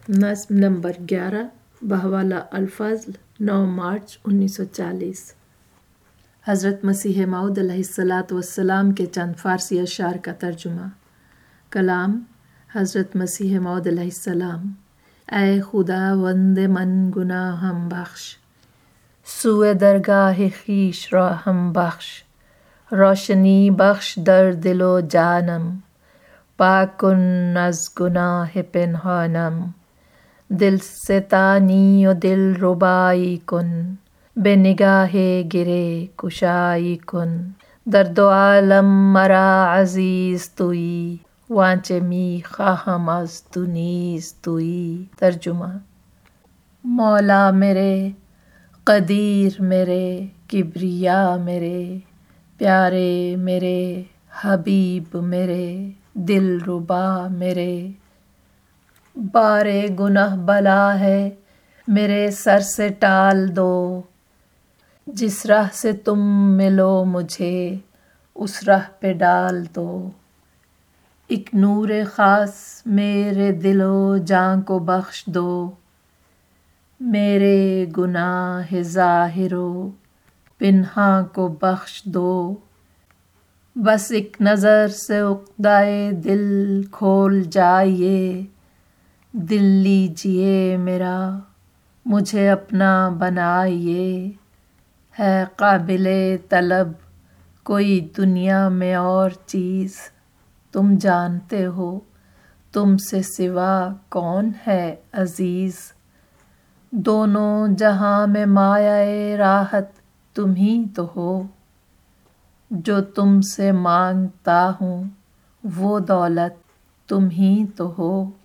نظم نمبر 11 بحوالہ الفضل 9 مارچ 1940۔ حضرت مسیح موعود علیہ السلام کے چند فارسی اشعار کا ترجمہ۔ کلام حضرت مسیح موعود علیہ السلام۔ اے خداوند من گناہم بخش، سوئے درگاہ خویش راہم بخش، روشنی بخش در دل و جانم، پاک کن از گناہ پنہانم، دل ستانی و دل ربائی کن، بے نگاہ گرے کشائی کن، در دو عالم مرا عزیز تویی، وانچه می خواهم از تو نیز تویی۔ ترجمہ۔ مولا میرے، قدیر میرے، کبریا میرے، پیارے میرے، حبیب میرے، دل ربا میرے، بار گناہ بلا ہے میرے سر سے ٹال دو، جس راہ سے تم ملو مجھے اس راہ پہ ڈال دو، ایک نور خاص میرے دل و جاں کو بخش دو، میرے گناہ ظاہر و پنہاں کو بخش دو، بس ایک نظر سے عقدۂ دل کھول جائیے، دل لیجیے میرا مجھے اپنا بنائیے، ہے قابل طلب کوئی دنیا میں اور چیز، تم جانتے ہو تم سے سوا کون ہے عزیز، دونوں جہاں میں مایۂ راحت تم ہی تو ہو، جو تم سے مانگتا ہوں وہ دولت تم ہی تو ہو۔